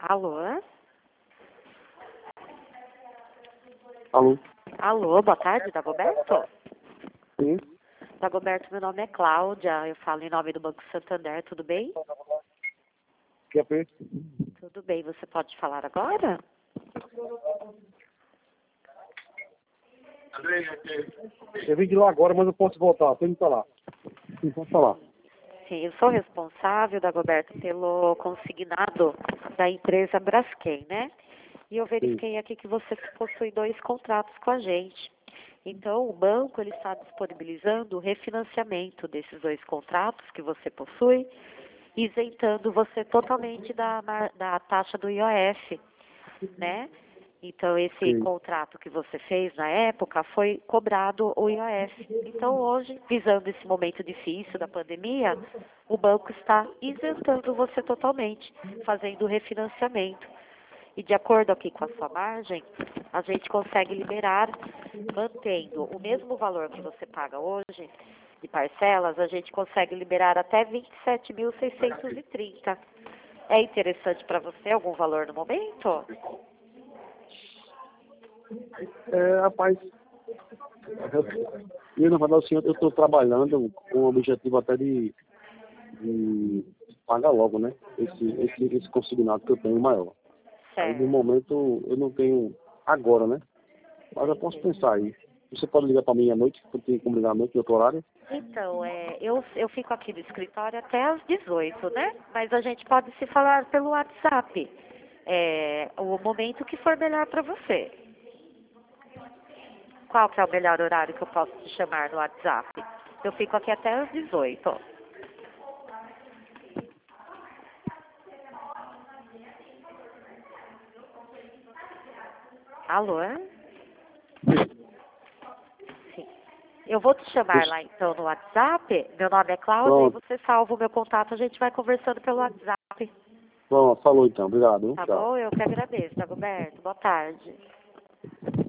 Alô? Alô? Alô, boa tarde, Dagoberto? Sim? Dagoberto, meu nome é Cláudia, eu falo em nome do Banco Santander, tudo bem? Quer ver? Tudo bem, você pode falar agora? Eu vim de lá agora, mas eu posso voltar. Tem que falar. Sim, pode falar. Sim, eu sou responsável, Dagoberto, pelo consignado da empresa Braskem, né? E eu Sim. verifiquei aqui que você possui 2 contratos com a gente. Então, o banco ele está disponibilizando o refinanciamento desses 2 contratos que você possui, isentando você totalmente da taxa do IOF, né? Então, esse Sim. contrato que você fez na época foi cobrado o IOF. Então, hoje, visando esse momento difícil da pandemia, o banco está isentando você totalmente, fazendo o refinanciamento. E de acordo aqui com a sua margem, a gente consegue liberar, mantendo o mesmo valor que você paga hoje, de parcelas, a gente consegue liberar até 27.630. É interessante para você algum valor no momento? Rapaz, na verdade, assim, eu estou trabalhando com o objetivo até de pagar logo, né? Esse consignado que eu tenho maior. Aí, no Certo. momento, eu não tenho agora, né? Mas eu posso pensar aí. Você pode ligar para mim à noite, porque eu tenho como ligar à noite, em outro horário? Então, eu fico aqui no escritório até às 18, né? Mas a gente pode se falar pelo WhatsApp. O momento que for melhor para você. Qual que é o melhor horário que eu posso te chamar no WhatsApp? Eu fico aqui até às 18. Alô? Sim. Eu vou te chamar lá então no WhatsApp. Meu nome é Cláudia e Pronto, você salva o meu contato. A gente vai conversando pelo WhatsApp. pronto, falou então. Obrigado. Tá Tchau. bom? Eu que agradeço, Dagoberto. Boa tarde.